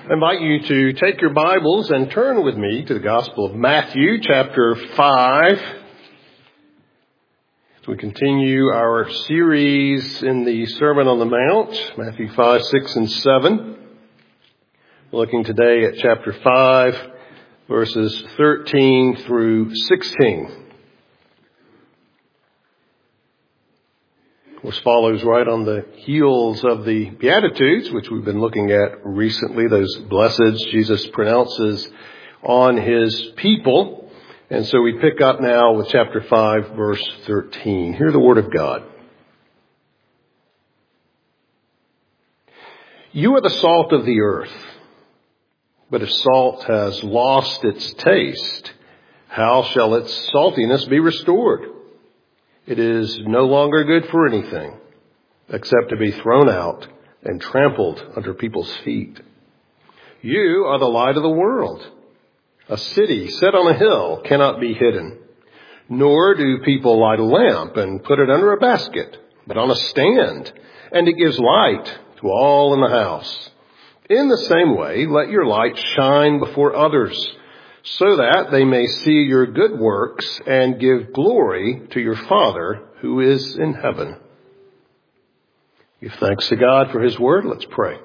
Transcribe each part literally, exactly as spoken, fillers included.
I invite you to take your Bibles and turn with me to the Gospel of Matthew, chapter five. As we continue our series in the Sermon on the Mount, Matthew five, six, and seven. We're looking today at chapter five, verses thirteen through sixteen. Of course, follows right on the heels of the Beatitudes, which we've been looking at recently, those blesseds Jesus pronounces on his people. And so we pick up now with chapter five, verse thirteen. Hear the word of God. You are the salt of the earth, but if salt has lost its taste, how shall its saltiness be restored? It is no longer good for anything except to be thrown out and trampled under people's feet. You are the light of the world. A city set on a hill cannot be hidden, nor do people light a lamp and put it under a basket, but on a stand, and it gives light to all in the house. In the same way, let your light shine before others, so that they may see your good works and give glory to your Father who is in heaven. Give thanks to God for his word. Let's pray.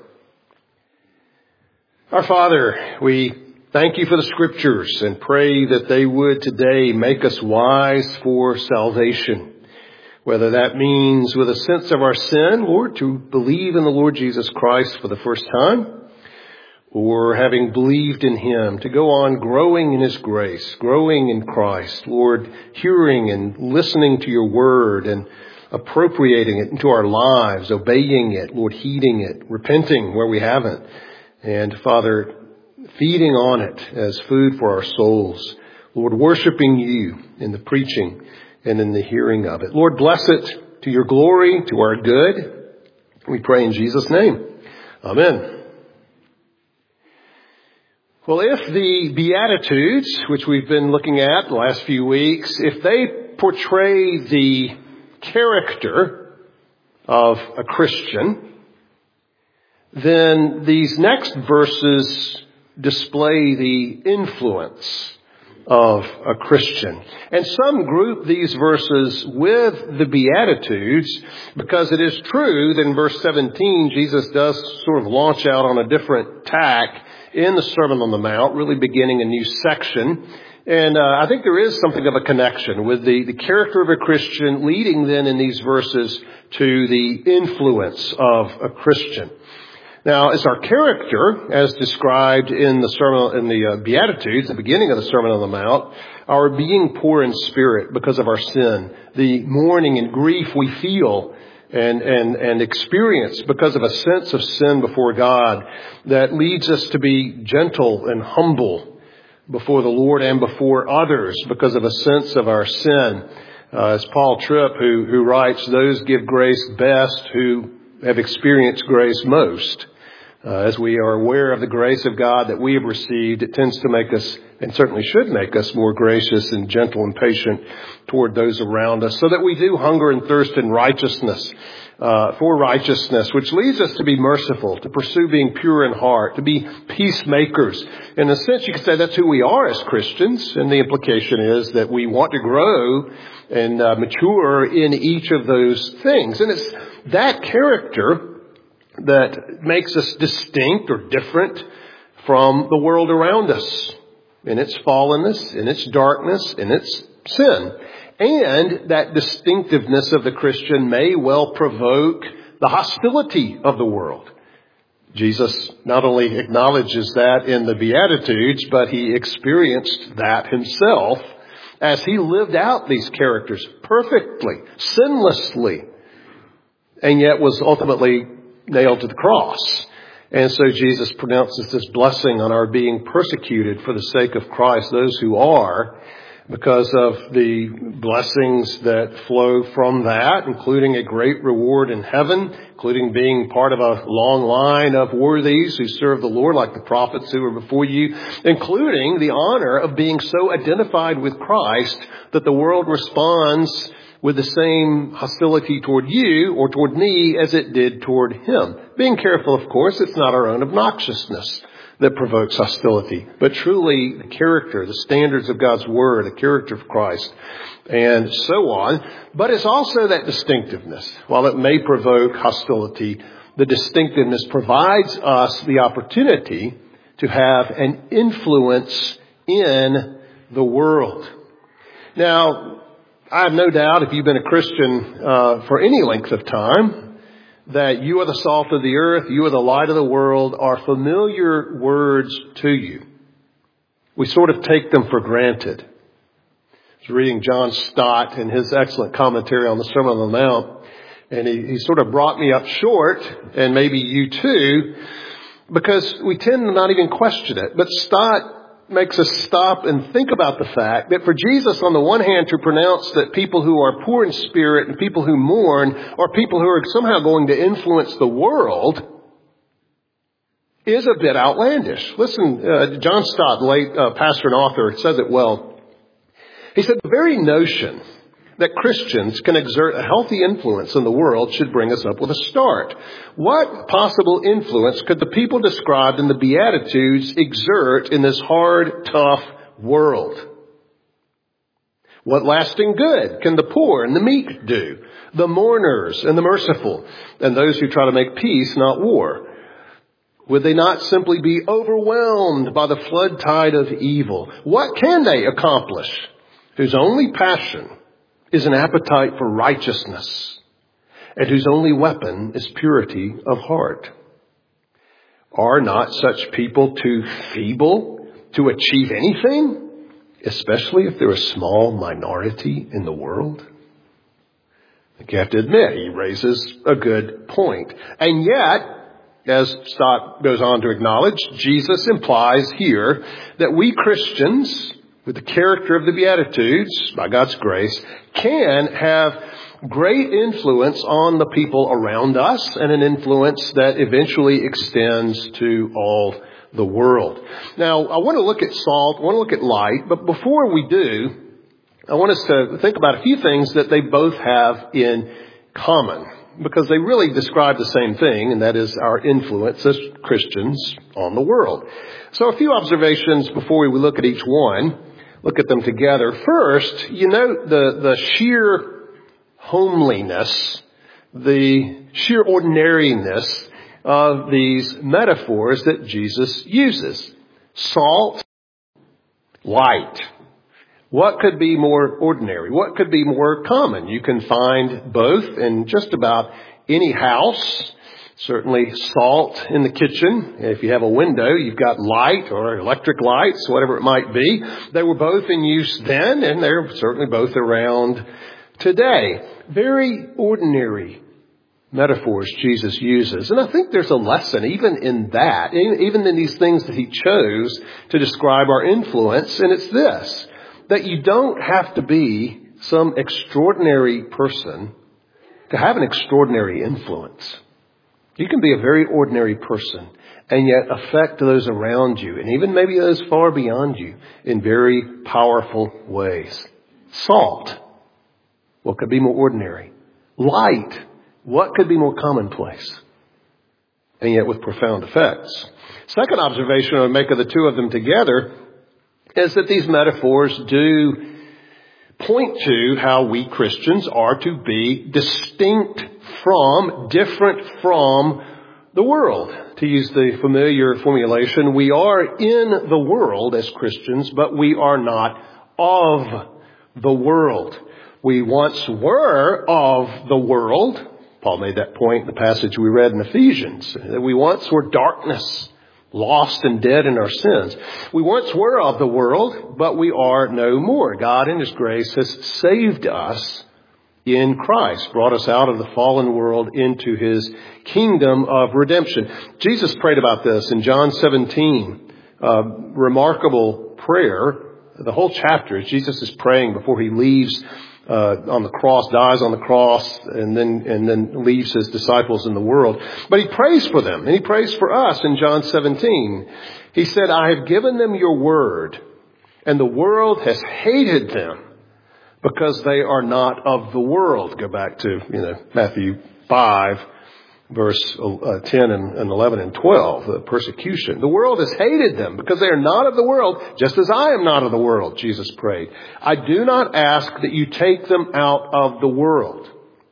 Our Father, we thank you for the scriptures and pray that they would today make us wise for salvation. Whether that means with a sense of our sin, Lord, to believe in the Lord Jesus Christ for the first time, or having believed in him, to go on growing in his grace, growing in Christ, Lord, hearing and listening to your word and appropriating it into our lives, obeying it, Lord, heeding it, repenting where we haven't, and Father, feeding on it as food for our souls. Lord, worshiping you in the preaching and in the hearing of it. Lord, bless it to your glory, to our good. We pray in Jesus' name. Amen. Well, if the Beatitudes, which we've been looking at the last few weeks, if they portray the character of a Christian, then these next verses display the influence of a Christian. And some group these verses with the Beatitudes because it is true that in verse seventeen, Jesus does sort of launch out on a different tack in the Sermon on the Mount, really beginning a new section. And uh, I think there is something of a connection with the, the character of a Christian leading then in these verses to the influence of a Christian. Now, as our character, as described in the sermon, in the uh, Beatitudes, the beginning of the Sermon on the Mount, our being poor in spirit because of our sin, the mourning and grief we feel and, and, and experience because of a sense of sin before God that leads us to be gentle and humble before the Lord and before others because of a sense of our sin. Uh, as Paul Tripp, who, who writes, those give grace best who have experienced grace most. Uh, as we are aware of the grace of God that we have received, it tends to make us, and certainly should make us, more gracious and gentle and patient toward those around us, so that we do hunger and thirst in righteousness, uh, for righteousness, which leads us to be merciful, to pursue being pure in heart, to be peacemakers. In a sense, you could say that's who we are as Christians, and the implication is that we want to grow and uh, mature in each of those things. And it's that character that makes us distinct or different from the world around us in its fallenness, in its darkness, in its sin. And that distinctiveness of the Christian may well provoke the hostility of the world. Jesus not only acknowledges that in the Beatitudes, but he experienced that himself as he lived out these characters perfectly, sinlessly, and yet was ultimately nailed to the cross. And so Jesus pronounces this blessing on our being persecuted for the sake of Christ, those who are, because of the blessings that flow from that, including a great reward in heaven, including being part of a long line of worthies who serve the Lord like the prophets who were before you, including the honor of being so identified with Christ that the world responds with the same hostility toward you or toward me as it did toward him. Being careful, of course, it's not our own obnoxiousness, that provokes hostility, but truly the character, the standards of God's Word, the character of Christ, and so on. But it's also that distinctiveness. While it may provoke hostility, the distinctiveness provides us the opportunity to have an influence in the world. Now, I have no doubt if you've been a Christian uh, for any length of time, that you are the salt of the earth, you are the light of the world, are familiar words to you. We sort of take them for granted. I was reading John Stott in his excellent commentary on the Sermon on the Mount, and he, he sort of brought me up short, and maybe you too, because we tend to not even question it. But Stott makes us stop and think about the fact that for Jesus, on the one hand, to pronounce that people who are poor in spirit and people who mourn are people who are somehow going to influence the world is a bit outlandish. Listen, uh, John Stott, late uh, pastor and author, says it well. He said, the very notion that Christians can exert a healthy influence in the world should bring us up with a start. What possible influence could the people described in the Beatitudes exert in this hard, tough world? What lasting good can the poor and the meek do? The mourners and the merciful, and those who try to make peace, not war? Would they not simply be overwhelmed by the flood tide of evil? What can they accomplish whose only passion is an appetite for righteousness, and whose only weapon is purity of heart? Are not such people too feeble to achieve anything, especially if they're a small minority in the world? I think you have to admit, he raises a good point. And yet, as Stott goes on to acknowledge, Jesus implies here that we Christians, with the character of the Beatitudes, by God's grace, can have great influence on the people around us, and an influence that eventually extends to all the world. Now, I want to look at salt, I want to look at light, but before we do, I want us to think about a few things that they both have in common, because they really describe the same thing, and that is our influence as Christians on the world. So a few observations before we look at each one. Look at them together. First, you know, the, the sheer homeliness, the sheer ordinariness of these metaphors that Jesus uses. Salt, light. What could be more ordinary? What could be more common? You can find both in just about any house. Certainly salt in the kitchen. If you have a window, you've got light or electric lights, whatever it might be. They were both in use then, and they're certainly both around today. Very ordinary metaphors Jesus uses. And I think there's a lesson even in that, even in these things that he chose to describe our influence. And it's this, that you don't have to be some extraordinary person to have an extraordinary influence. You can be a very ordinary person and yet affect those around you, and even maybe those far beyond you, in very powerful ways. Salt. What could be more ordinary? Light. What could be more commonplace? And yet with profound effects. Second observation I would make of the two of them together is that these metaphors do point to how we Christians are to be distinct from, different from the world. To use the familiar formulation, we are in the world as Christians, but we are not of the world. We once were of the world. Paul made that point in the passage we read in Ephesians, that we once were darkness, lost and dead in our sins. We once were of the world, but we are no more. God in His grace has saved us in Christ, brought us out of the fallen world into His kingdom of redemption. Jesus prayed about this in John seventeen, a remarkable prayer. The whole chapter is Jesus is praying before He leaves uh, on the cross, dies on the cross, and then and then leaves His disciples in the world. But He prays for them, and He prays for us in John seventeen. He said, I have given them your word, and the world has hated them, because they are not of the world. Go back to, you know, Matthew five, Verse uh, ten and, and eleven and twelve, the persecution. The world has hated them because they are not of the world, just as I am not of the world, Jesus prayed. I do not ask that you take them out of the world,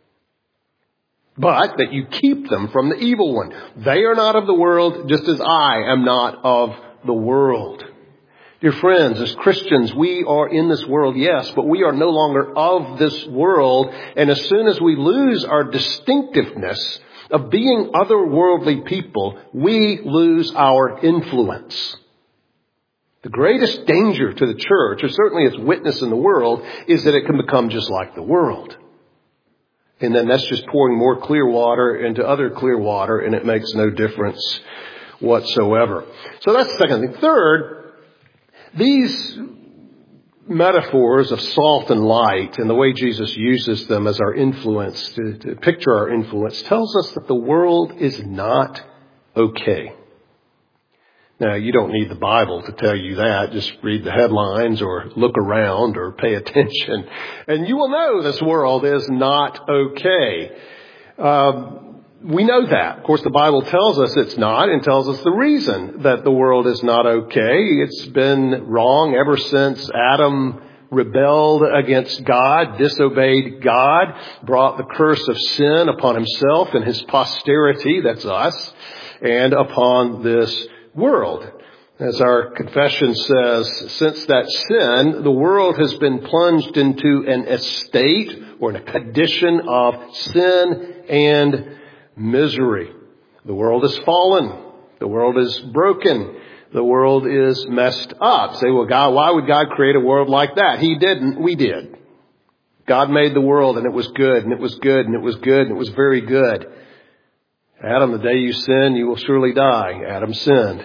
but that you keep them from the evil one. They are not of the world, just as I am not of the world. Dear friends, as Christians, we are in this world, yes, but we are no longer of this world. And as soon as we lose our distinctiveness of being otherworldly people, we lose our influence. The greatest danger to the church, or certainly its witness in the world, is that it can become just like the world. And then that's just pouring more clear water into other clear water, and it makes no difference whatsoever. So that's the second thing. Third, these metaphors of salt and light and the way Jesus uses them as our influence, to, to picture our influence, tells us that the world is not okay. Now, you don't need the Bible to tell you that. Just read the headlines or look around or pay attention, and you will know this world is not okay. Um, we know that. Of course, the Bible tells us it's not, and tells us the reason that the world is not okay. It's been wrong ever since Adam rebelled against God, disobeyed God, brought the curse of sin upon himself and his posterity, that's us, and upon this world. As our confession says, since that sin, the world has been plunged into an estate or in a condition of sin and misery. The world is fallen. The world is broken. The world is messed up. Say, well, God, why would God create a world like that? He didn't. We did. God made the world, and it was good, and it was good, and it was good, and it was very good. Adam, the day you sin, you will surely die. Adam sinned.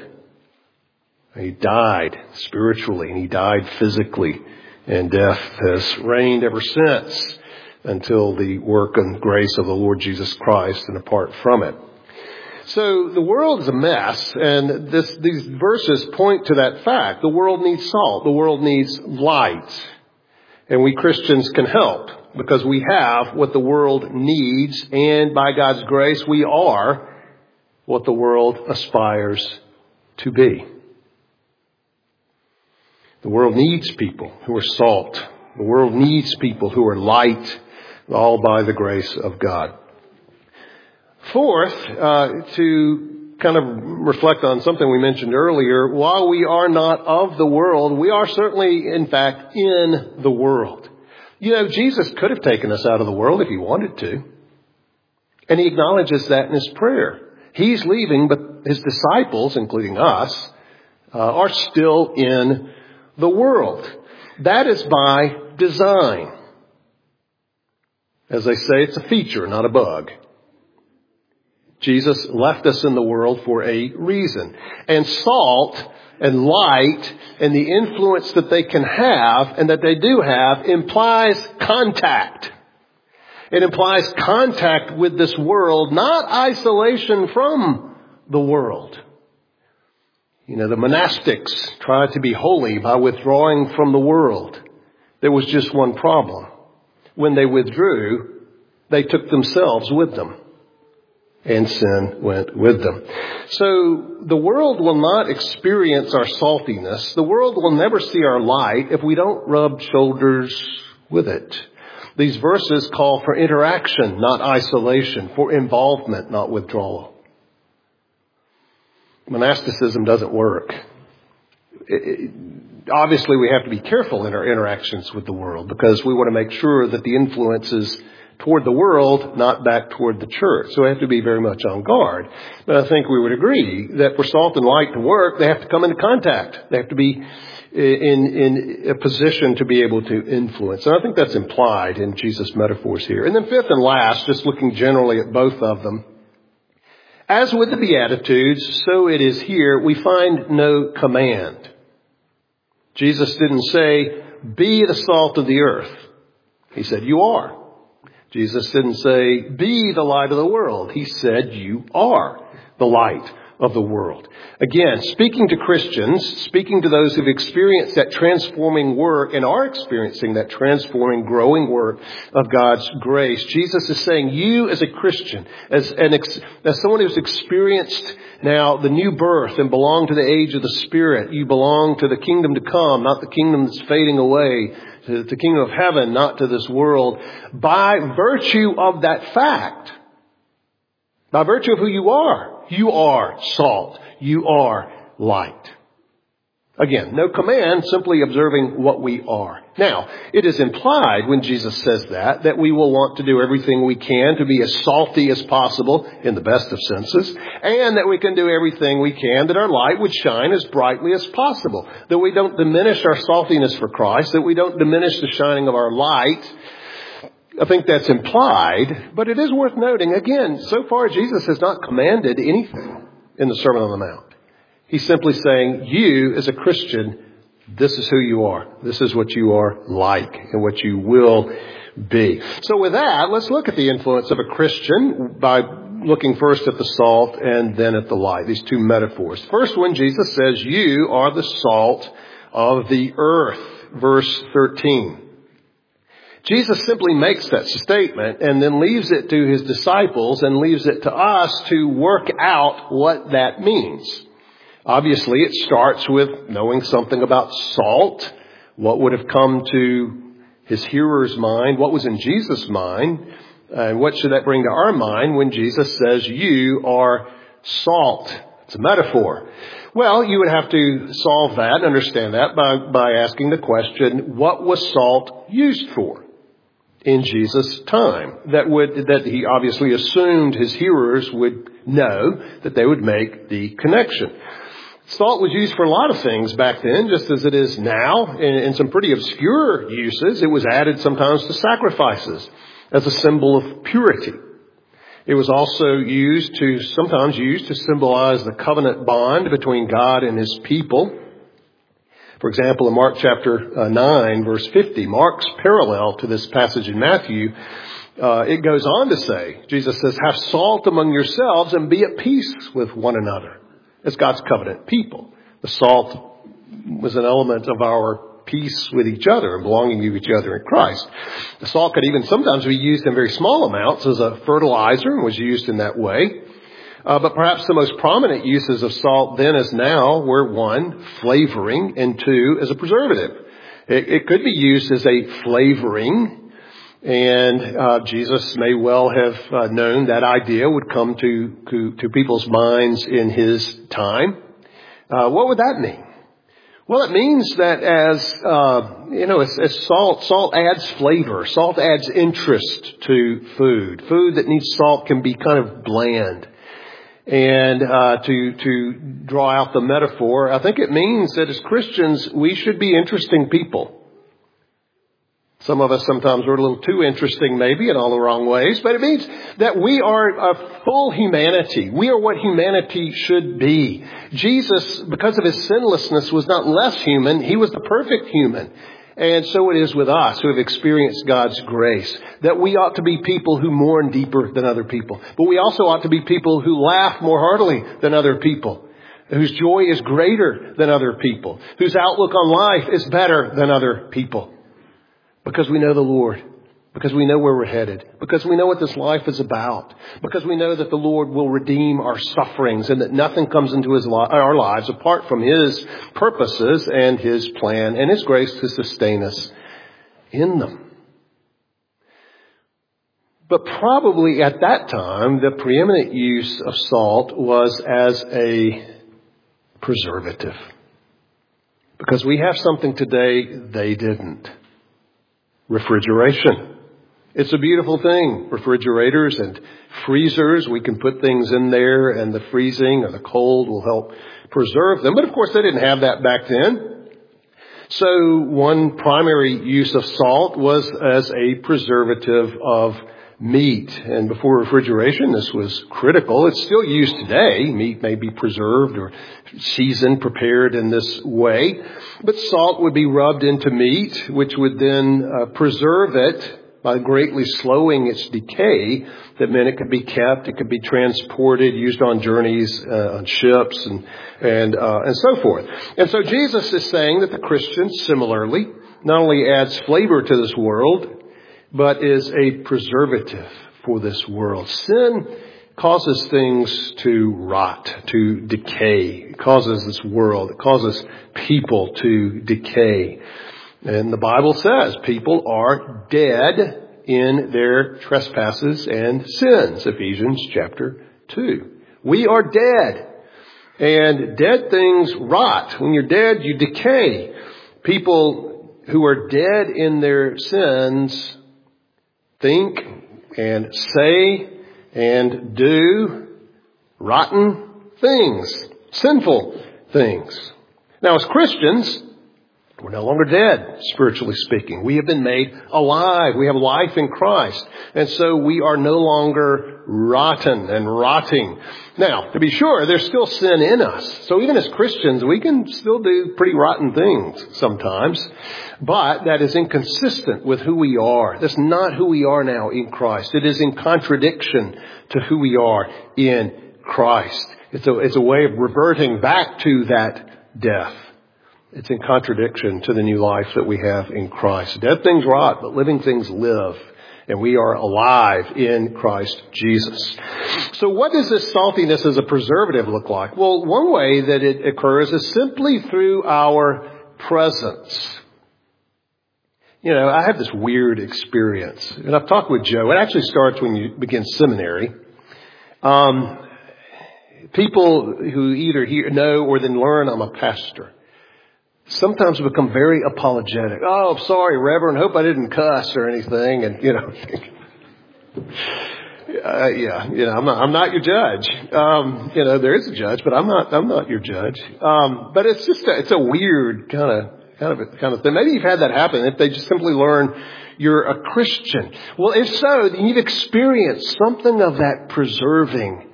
He died spiritually, and he died physically, and death has reigned ever since, until the work and grace of the Lord Jesus Christ and apart from it. So the world is a mess, and this, these verses point to that fact. The world needs salt. The world needs light. And we Christians can help because we have what the world needs, and by God's grace, we are what the world aspires to be. The world needs people who are salt. The world needs people who are light, all by the grace of God. Fourth, uh, to kind of reflect on something we mentioned earlier, while we are not of the world, we are certainly, in fact, in the world. You know, Jesus could have taken us out of the world if he wanted to. And he acknowledges that in his prayer. He's leaving, but his disciples, including us, uh, are still in the world. That is by design. As they say, it's a feature, not a bug. Jesus left us in the world for a reason. And salt and light and the influence that they can have and that they do have implies contact. It implies contact with this world, not isolation from the world. You know, the monastics tried to be holy by withdrawing from the world. There was just one problem. When they withdrew, they took themselves with them. And sin went with them. So the world will not experience our saltiness. The world will never see our light if we don't rub shoulders with it. These verses call for interaction, not isolation, for involvement, not withdrawal. Monasticism doesn't work. It, it, obviously, we have to be careful in our interactions with the world because we want to make sure that the influence is toward the world, not back toward the church. So we have to be very much on guard. But I think we would agree that for salt and light to work, they have to come into contact. They have to be in, in a position to be able to influence. And I think that's implied in Jesus' metaphors here. And then fifth and last, just looking generally at both of them, as with the Beatitudes, so it is here, we find no command. Jesus didn't say, be the salt of the earth. He said, you are. Jesus didn't say, be the light of the world. He said, you are the light of the world. Again, speaking to Christians, speaking to those who've experienced that transforming work and are experiencing that transforming, growing work of God's grace, Jesus is saying, you as a Christian, as an ex- as someone who's experienced now the new birth and belong to the age of the Spirit, you belong to the kingdom to come, not the kingdom that's fading away, to the kingdom of heaven, not to this world. By virtue of that fact, by virtue of who you are, you are salt. You are light. Again, no command, simply observing what we are. Now, it is implied when Jesus says that, that we will want to do everything we can to be as salty as possible, in the best of senses, and that we can do everything we can that our light would shine as brightly as possible. That we don't diminish our saltiness for Christ, that we don't diminish the shining of our light. I think that's implied, but it is worth noting, again, so far Jesus has not commanded anything in the Sermon on the Mount. He's simply saying, you as a Christian, this is who you are. This is what you are like and what you will be. So with that, let's look at the influence of a Christian by looking first at the salt and then at the light. These two metaphors. First one, Jesus says, you are the salt of the earth. Verse thirteen. Jesus simply makes that statement and then leaves it to his disciples and leaves it to us to work out what that means. Obviously, it starts with knowing something about salt. What would have come to his hearer's mind? What was in Jesus' mind? And what should that bring to our mind when Jesus says, you are salt? It's a metaphor. Well, you would have to solve that and understand that by, by asking the question, what was salt used for in Jesus' time? That would, that he obviously assumed his hearers would know, that they would make the connection. Salt was used for a lot of things back then, just as it is now, in, in some pretty obscure uses. It was added sometimes to sacrifices as a symbol of purity. It was also used to, sometimes used to symbolize the covenant bond between God and his people. For example, in Mark chapter nine, verse fifty, Mark's parallel to this passage in Matthew, uh, it goes on to say, Jesus says, have salt among yourselves and be at peace with one another. As God's covenant people. The salt was an element of our peace with each other and belonging to each other in Christ. The salt could even sometimes be used in very small amounts as a fertilizer and was used in that way. Uh, but perhaps the most prominent uses of salt then as now were, one, flavoring, and two, as a preservative. It, it could be used as a flavoring. And uh, Jesus may well have uh, known that idea would come to, to, to people's minds in his time. Uh, what would that mean? Well, it means that as, uh, you know, as, as salt, salt adds flavor. Salt adds interest to food. Food that needs salt can be kind of bland. And uh, to, to draw out the metaphor, I think it means that as Christians, we should be interesting people. Some of us sometimes are a little too interesting, maybe, in all the wrong ways. But it means that we are a full humanity. We are what humanity should be. Jesus, because of his sinlessness, was not less human. He was the perfect human. And so it is with us who have experienced God's grace. That we ought to be people who mourn deeper than other people. But we also ought to be people who laugh more heartily than other people. Whose joy is greater than other people. Whose outlook on life is better than other people. Because we know the Lord. Because we know where we're headed. Because we know what this life is about. Because we know that the Lord will redeem our sufferings and that nothing comes into his li- our lives apart from his purposes and his plan and his grace to sustain us in them. But probably at that time, the preeminent use of salt was as a preservative. Because we have something today they didn't. Refrigeration. It's a beautiful thing. Refrigerators and freezers. We can put things in there and the freezing or the cold will help preserve them. But of course they didn't have that back then. So one primary use of salt was as a preservative of meat. And before refrigeration, this was critical. It's still used today. Meat may be preserved or seasoned, prepared in this way. But salt would be rubbed into meat, which would then uh, preserve it by greatly slowing its decay, that meant it could be kept, it could be transported, used on journeys, uh, on ships, and and uh, and so forth. And so Jesus is saying that the Christian, similarly, not only adds flavor to this world, but is a preservative for this world. Sin causes things to rot, to decay. It causes this world, it causes people to decay. And the Bible says people are dead in their trespasses and sins, Ephesians chapter two. We are dead. And dead things rot. When you're dead, you decay. People who are dead in their sins think and say and do rotten things, sinful things. Now, as Christians, we're no longer dead, spiritually speaking. We have been made alive. We have life in Christ. And so we are no longer rotten and rotting. Now, to be sure, there's still sin in us. So even as Christians, we can still do pretty rotten things sometimes. But that is inconsistent with who we are. That's not who we are now in Christ. It is in contradiction to who we are in Christ. It's a, it's a way of reverting back to that death. It's in contradiction to the new life that we have in Christ. Dead things rot, but living things live. And we are alive in Christ Jesus. So what does this saltiness as a preservative look like? Well, one way that it occurs is simply through our presence. You know, I have this weird experience. And I've talked with Joe. It actually starts when you begin seminary. Um, people who either hear, know or then learn I'm a pastor sometimes become very apologetic. Oh, sorry, Reverend. Hope I didn't cuss or anything. And, you know, uh, yeah, you know, I'm not, I'm not your judge. Um, you know, there is a judge, but I'm not, I'm not your judge. Um, but it's just, a, it's a weird kind of, kind of, kind of thing. Maybe you've had that happen if they just simply learn you're a Christian. Well, if so, then you've experienced something of that preserving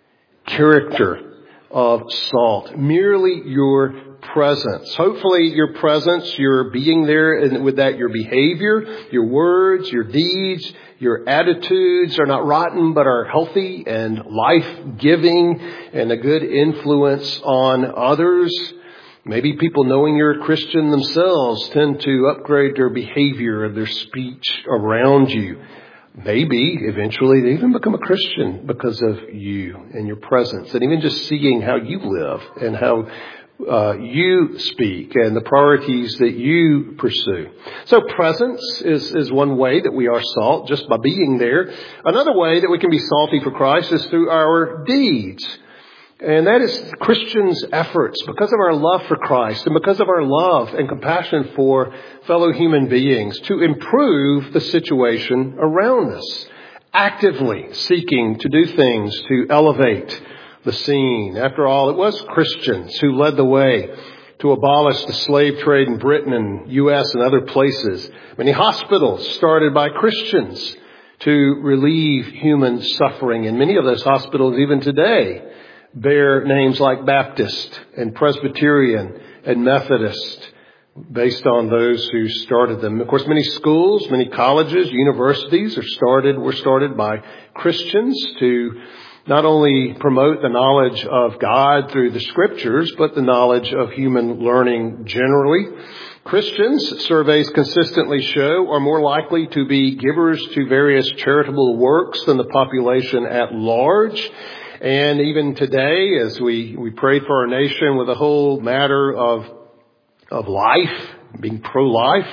character of salt. Merely your presence. Hopefully your presence, your being there, and with that your behavior, your words, your deeds, your attitudes are not rotten but are healthy and life-giving and a good influence on others. Maybe people knowing you're a Christian themselves tend to upgrade their behavior and their speech around you. Maybe eventually they even become a Christian because of you and your presence, and even just seeing how you live and how uh, you speak and the priorities that you pursue. So presence is, is one way that we are salt, just by being there. Another way that we can be salty for Christ is through our deeds. And that is Christians' efforts because of our love for Christ and because of our love and compassion for fellow human beings to improve the situation around us, actively seeking to do things to elevate the scene. After all, it was Christians who led the way to abolish the slave trade in Britain and U S and other places. Many hospitals started by Christians to relieve human suffering. And many of those hospitals, even today, bear names like Baptist and Presbyterian and Methodist based on those who started them. Of course, many schools, many colleges, universities are started, were started by Christians to not only promote the knowledge of God through the scriptures, but the knowledge of human learning generally. Christians, surveys consistently show, are more likely to be givers to various charitable works than the population at large. And even today, as we, we pray for our nation with the whole matter of, of life, being pro-life,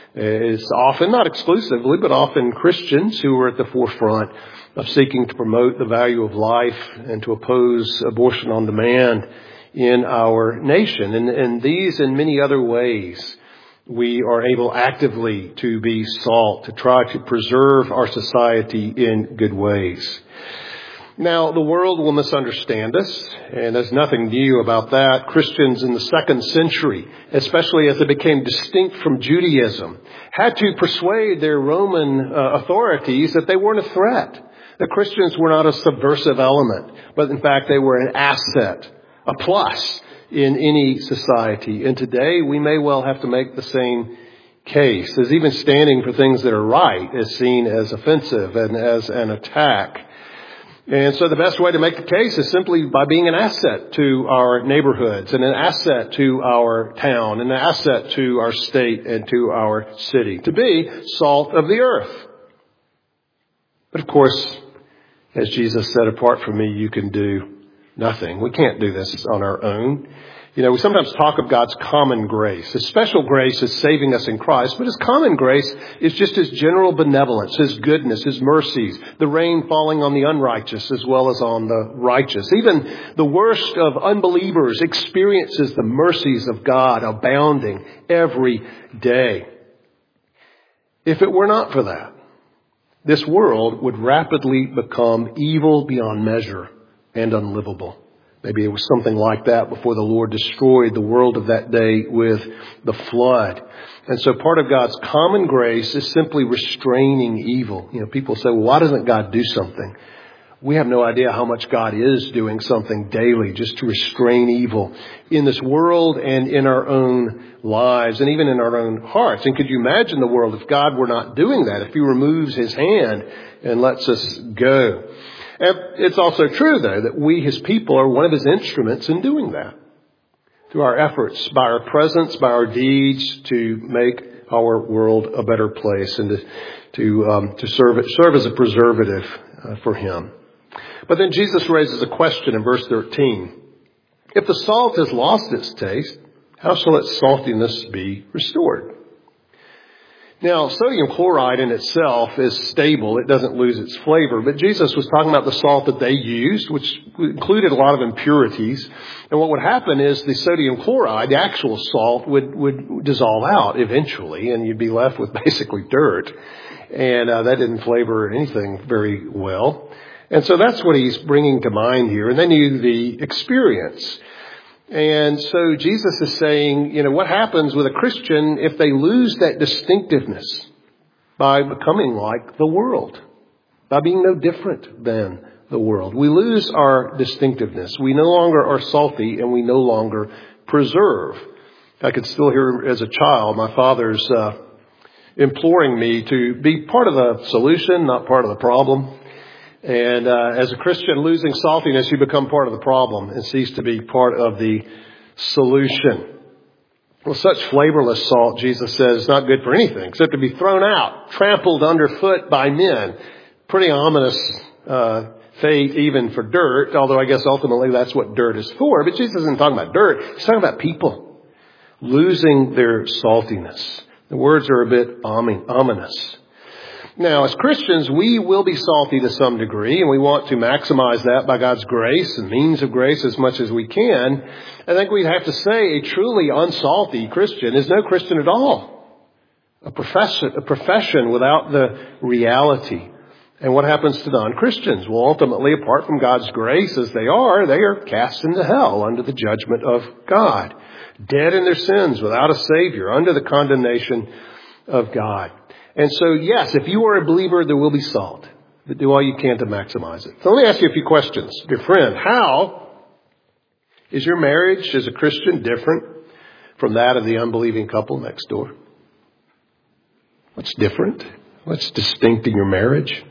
is often, not exclusively, but often Christians who are at the forefront of seeking to promote the value of life and to oppose abortion on demand in our nation. And, and these and many other ways, we are able actively to be salt, to try to preserve our society in good ways. Now, the world will misunderstand us, and there's nothing new about that. Christians in the second century, especially as they became distinct from Judaism, had to persuade their Roman uh, authorities that they weren't a threat. The Christians were not a subversive element, but in fact they were an asset, a plus in any society. And today we may well have to make the same case, as even standing for things that are right is seen as offensive and as an attack. And so the best way to make the case is simply by being an asset to our neighborhoods and an asset to our town and an asset to our state and to our city, to be salt of the earth. But of course, as Jesus said, apart from me, you can do nothing. We can't do this on our own. You know, we sometimes talk of God's common grace. His special grace is saving us in Christ, but His common grace is just His general benevolence, His goodness, His mercies, the rain falling on the unrighteous as well as on the righteous. Even the worst of unbelievers experiences the mercies of God abounding every day. If it were not for that, this world would rapidly become evil beyond measure and unlivable. Maybe it was something like that before the Lord destroyed the world of that day with the flood. And so part of God's common grace is simply restraining evil. You know, people say, well, why doesn't God do something? We have no idea how much God is doing something daily just to restrain evil in this world and in our own lives and even in our own hearts. And could you imagine the world if God were not doing that, if He removes His hand and lets us go? And it's also true, though, that we, His people, are one of His instruments in doing that. Through our efforts, by our presence, by our deeds, to make our world a better place and to to, um, to serve it, serve as a preservative uh, for Him. But then Jesus raises a question in verse thirteen. If the salt has lost its taste, how shall its saltiness be restored? Now, sodium chloride in itself is stable. It doesn't lose its flavor. But Jesus was talking about the salt that they used, which included a lot of impurities. And what would happen is the sodium chloride, the actual salt, would, would dissolve out eventually, and you'd be left with basically dirt. And uh, that didn't flavor anything very well. And so that's what he's bringing to mind here. And they knew the experience. And so Jesus is saying, you know, what happens with a Christian if they lose that distinctiveness by becoming like the world, by being no different than the world? We lose our distinctiveness. We no longer are salty and we no longer preserve. I could still hear as a child my father's uh, imploring me to be part of the solution, not part of the problem. And uh, as a Christian, losing saltiness, you become part of the problem and cease to be part of the solution. Well, such flavorless salt, Jesus says, is not good for anything except to be thrown out, trampled underfoot by men. Pretty ominous uh, fate even for dirt, although I guess ultimately that's what dirt is for. But Jesus isn't talking about dirt. He's talking about people losing their saltiness. The words are a bit ominous. Now, as Christians, we will be salty to some degree, and we want to maximize that by God's grace and means of grace as much as we can. I think we'd have to say a truly unsalty Christian is no Christian at all. A profession, a profession without the reality. And what happens to non-Christians? Well, ultimately, apart from God's grace as they are, they are cast into hell under the judgment of God. Dead in their sins, without a Savior, under the condemnation of God. And so, yes, if you are a believer, there will be salt. But do all you can to maximize it. So let me ask you a few questions. Dear friend, how is your marriage as a Christian different from that of the unbelieving couple next door? What's different? What's distinct in your marriage?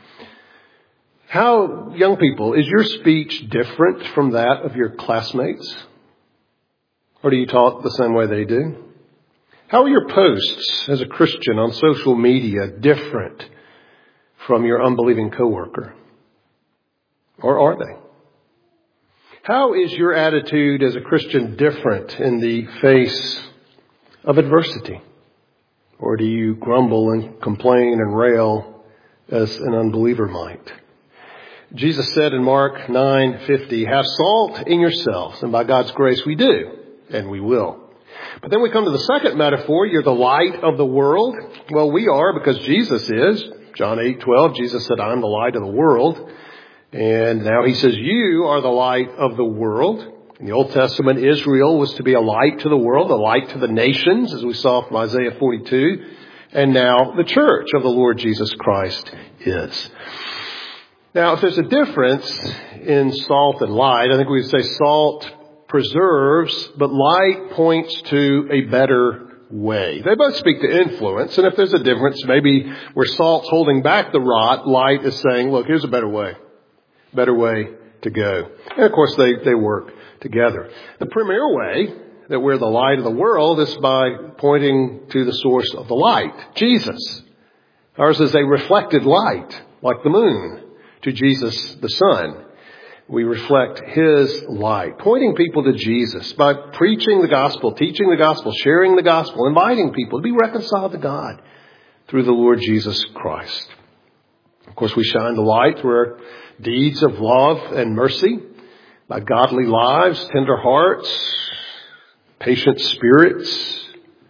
How, young people, is your speech different from that of your classmates? Or do you talk the same way they do? How are your posts as a Christian on social media different from your unbelieving coworker? Or are they? How is your attitude as a Christian different in the face of adversity? Or do you grumble and complain and rail as an unbeliever might? Jesus said in Mark nine fifty, have salt in yourselves, and by God's grace we do, and we will. But then we come to the second metaphor. You're the light of the world. Well, we are because Jesus is. John eight twelve, Jesus said, I'm the light of the world. And now he says, you are the light of the world. In the Old Testament, Israel was to be a light to the world, a light to the nations, as we saw from Isaiah forty-two. And now the church of the Lord Jesus Christ is. Now, if there's a difference in salt and light, I think we would say salt preserves, but light points to a better way. They both speak to influence, and if there's a difference, maybe where salt's holding back the rot, light is saying, look, here's a better way. Better way to go. And of course, they, they work together. The premier way that we're the light of the world is by pointing to the source of the light, Jesus. Ours is a reflected light, like the moon, to Jesus the sun. We reflect His light, pointing people to Jesus by preaching the gospel, teaching the gospel, sharing the gospel, inviting people to be reconciled to God through the Lord Jesus Christ. Of course, we shine the light through our deeds of love and mercy, by godly lives, tender hearts, patient spirits,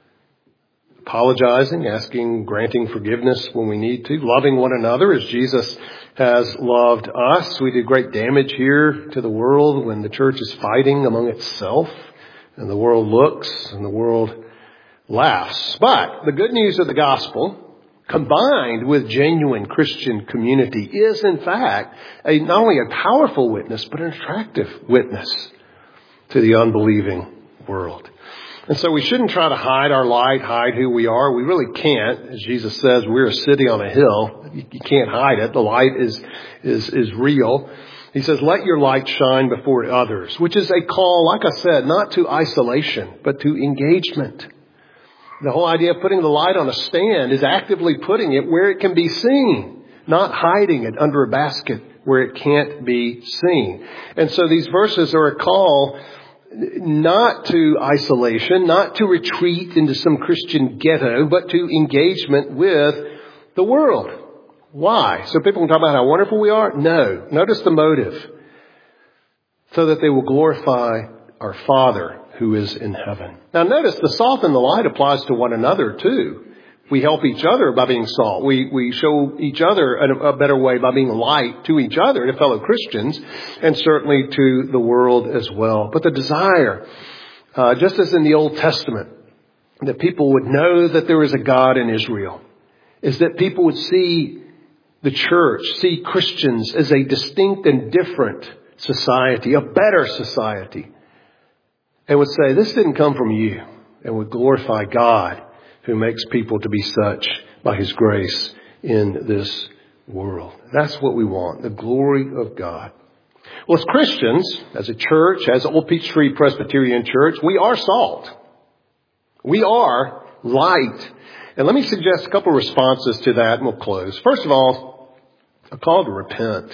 apologizing, asking, granting forgiveness when we need to, loving one another as Jesus has loved us. We do great damage here to the world when the church is fighting among itself and the world looks and the world laughs. But the good news of the gospel, combined with genuine Christian community, is in fact a, not only a powerful witness, but an attractive witness to the unbelieving world. And so we shouldn't try to hide our light, hide who we are. We really can't. As Jesus says, we're a city on a hill. You, you can't hide it. The light is, is, is real. He says, let your light shine before others, which is a call, like I said, not to isolation, but to engagement. The whole idea of putting the light on a stand is actively putting it where it can be seen, not hiding it under a basket where it can't be seen. And so these verses are a call not to isolation, not to retreat into some Christian ghetto, but to engagement with the world. Why? So people can talk about how wonderful we are? No. Notice the motive. So that they will glorify our Father who is in heaven. Now notice the salt and the light applies to one another too. We help each other by being salt. We we show each other a, a better way by being light to each other, to fellow Christians, and certainly to the world as well. But the desire, uh, just as in the Old Testament, that people would know that there is a God in Israel, is that people would see the church, see Christians as a distinct and different society, a better society, and would say, this didn't come from you, and would glorify God, who makes people to be such by His grace in this world. That's what we want, the glory of God. Well, as Christians, as a church, as Old Peachtree Presbyterian Church, we are salt. We are light. And let me suggest a couple of responses to that, and we'll close. First of all, a call to repent.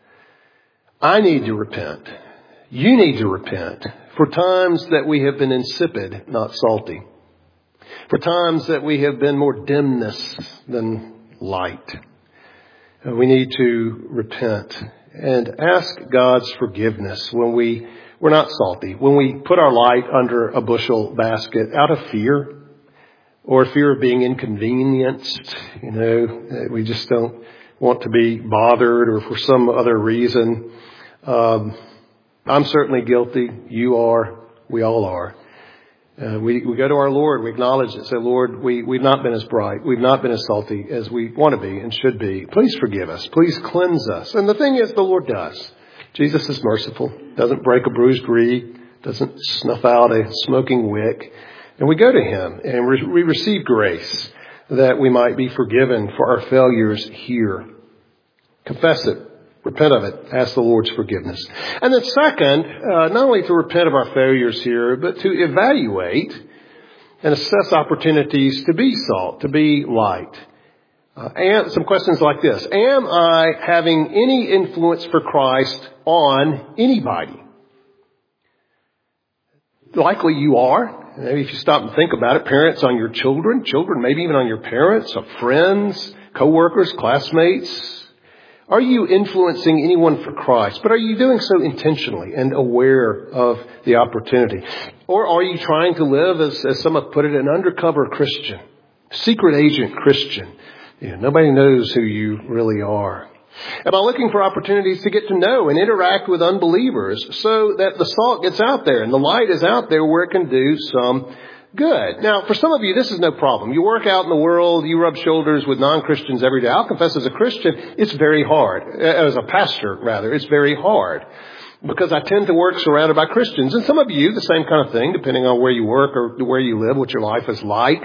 I need to repent. You need to repent for times that we have been insipid, not salty. For times that we have been more dimness than light. We need to repent and ask God's forgiveness when we, we're not salty. When we put our light under a bushel basket out of fear or fear of being inconvenienced. You know, we just don't want to be bothered or for some other reason. Um, I'm certainly guilty. You are. We all are. Uh, we, we go to our Lord, we acknowledge it, say, Lord, we, we've not been as bright, we've not been as salty as we want to be and should be. Please forgive us. Please cleanse us. And the thing is, the Lord does. Jesus is merciful, doesn't break a bruised reed, doesn't snuff out a smoking wick. And we go to Him and we, we receive grace that we might be forgiven for our failures here. Confess it. Repent of it. Ask the Lord's forgiveness. And then second, uh, not only to repent of our failures here, but to evaluate and assess opportunities to be salt, to be light. Uh, and some questions like this. Am I having any influence for Christ on anybody? Likely you are. Maybe if you stop and think about it, parents on your children, children maybe even on your parents, or friends, co-workers, classmates. Are you influencing anyone for Christ? But are you doing so intentionally and aware of the opportunity? Or are you trying to live, as, as some have put it, an undercover Christian, secret agent Christian? You know, nobody knows who you really are. Am I looking for opportunities to get to know and interact with unbelievers so that the salt gets out there and the light is out there where it can do some good? Now, for some of you, this is no problem. You work out in the world, you rub shoulders with non-Christians every day. I'll confess, as a Christian, it's very hard. As a pastor, rather, it's very hard. because I tend to work surrounded by Christians. And some of you, the same kind of thing, depending on where you work or where you live, what your life is like.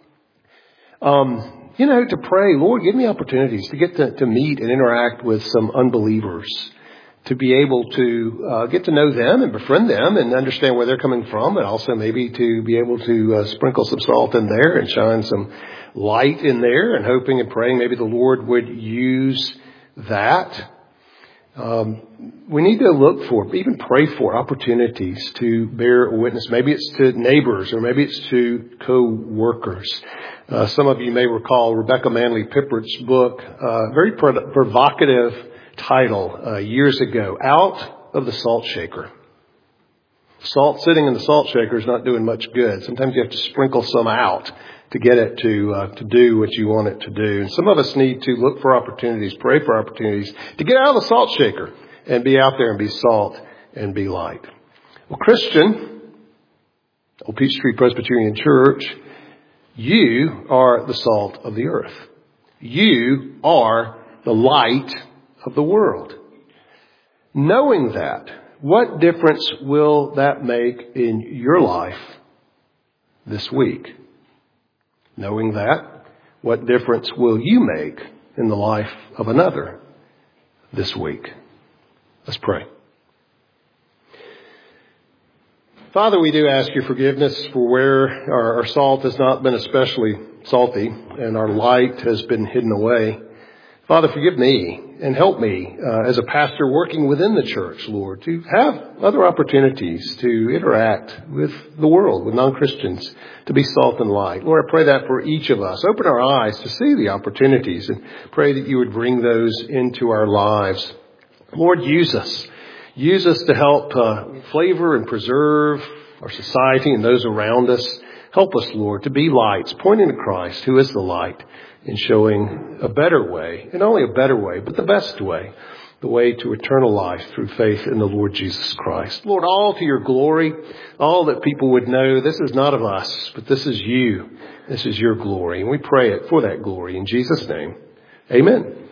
Um, you know, to pray, Lord, give me opportunities to get to, to meet and interact with some unbelievers, to be able to uh, get to know them and befriend them and understand where they're coming from, and also maybe to be able to uh, sprinkle some salt in there and shine some light in there, and hoping and praying maybe the Lord would use that. Um, we need to look for, even pray for opportunities to bear witness. Maybe it's to neighbors, or maybe it's to co-workers. Uh, some of you may recall Rebecca Manley Pippert's book, uh, very pro- provocative title uh, years ago, Out of the Salt Shaker. Salt sitting in the salt shaker is not doing much good. Sometimes you have to sprinkle some out to get it to uh, to do what you want it to do. And some of us need to look for opportunities, pray for opportunities to get out of the salt shaker and be out there and be salt and be light. Well, Christian, Old Peachtree Presbyterian Church, you are the salt of the earth. You are the light of the world. Knowing that, what difference will that make in your life this week? Knowing that, what difference will you make in the life of another this week? Let's pray. Father, we do ask your forgiveness for where our, our salt has not been especially salty and our light has been hidden away. Father, forgive me and help me uh, as a pastor working within the church, Lord, to have other opportunities to interact with the world, with non-Christians, to be salt and light. Lord, I pray that for each of us. Open our eyes to see the opportunities, and pray that you would bring those into our lives. Lord, use us. Use us to help uh, flavor and preserve our society and those around us. Help us, Lord, to be lights, pointing to Christ, who is the light, and showing a better way, and not only a better way, but the best way, the way to eternal life through faith in the Lord Jesus Christ. Lord, all to your glory, all that people would know, this is not of us, but this is you. This is your glory, and we pray it for that glory. In Jesus' name, amen.